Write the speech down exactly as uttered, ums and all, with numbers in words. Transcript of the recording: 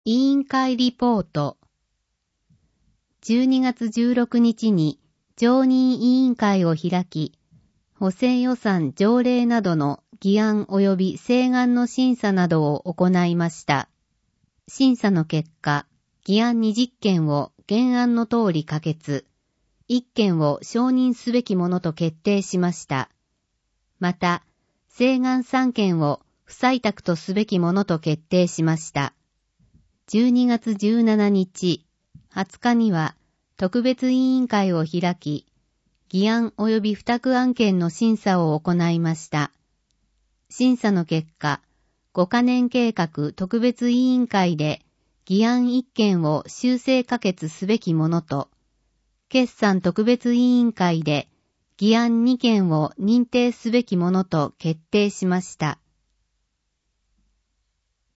委員会リポート。じゅうにがつじゅうろくにちに常任委員会を開き、補正予算条例などの議案及び請願の審査などを行いました。審査の結果、議案にじゅっけんを原案の通り可決、いっけんを承認すべきものと決定しました。また、請願さんけんを不採択とすべきものと決定しました。じゅうにがつじゅうしちにち、はつかには特別委員会を開き、議案及び付託案件の審査を行いました。審査の結果、ごかねん計画特別委員会で議案いっけんを修正可決すべきものと、決算特別委員会で議案にけんを認定すべきものと決定しました。